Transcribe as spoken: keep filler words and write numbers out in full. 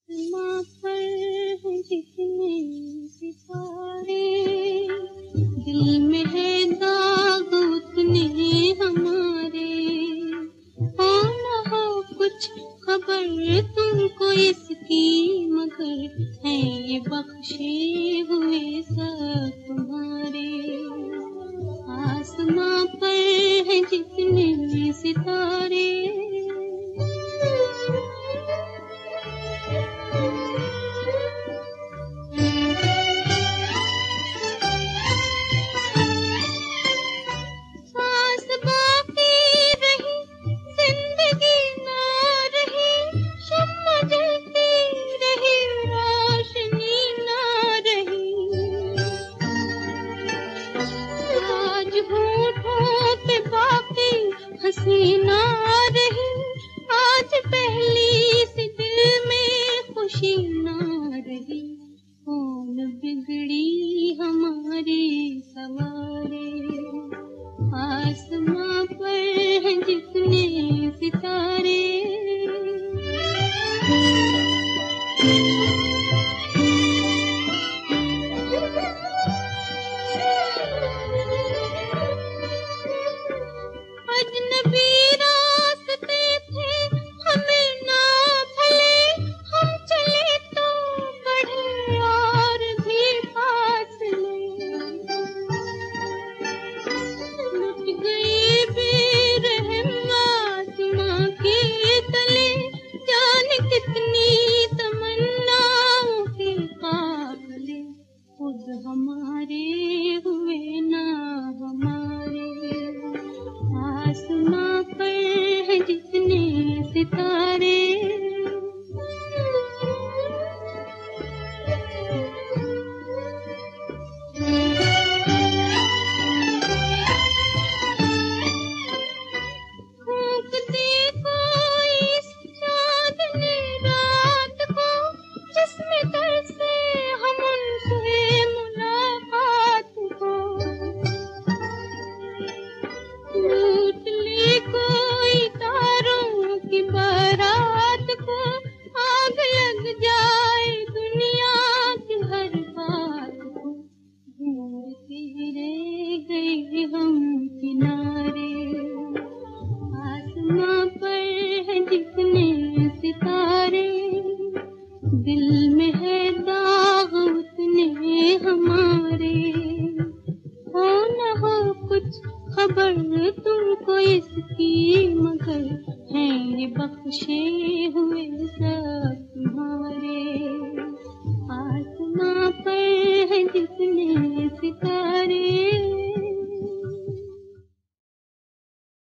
आसमां पर हैं जितने सितारे, दिल में है दाग उतने हमारे। हो न हो कुछ खबर तुमको इसकी, मगर है ये बख्शे हुए सब तुम्हारे। आसमां पर हैं जितने सितारे, हसीना रही आज पहली सी दिल में खुशी ना रही। कौन बिगड़ी हमारी सवारे, आसमां पर हैं जितने सितारे। अजनबी रास्ते थे हमें ना भले, हम चले तो बढ़े और भी फासले। लुट गई बेरहम आसमां के तले, जाने कितनी तमन्नाओं के काफिले। खुद हमारे हुए ना हमारे, आसमां पर हैं जितने सितारे। फूंक दे कोई इस चांदनी रात को, जिसमें तरसे हम उनसे मुलाकात को। लूट ले कोई तारों की बारात को, आग लग जाए दुनिया की हर बात को। ढूंढते रह गए हम किनारे, आसमां पर हैं जितने सितारे। दिल में है दाग उतने हमारे। हो न हो कुछ खबर तुमको इसकी, मगर हैं ये बख्शे हुए सब तुम्हारे। आसमां पर हैं जितने सितारे।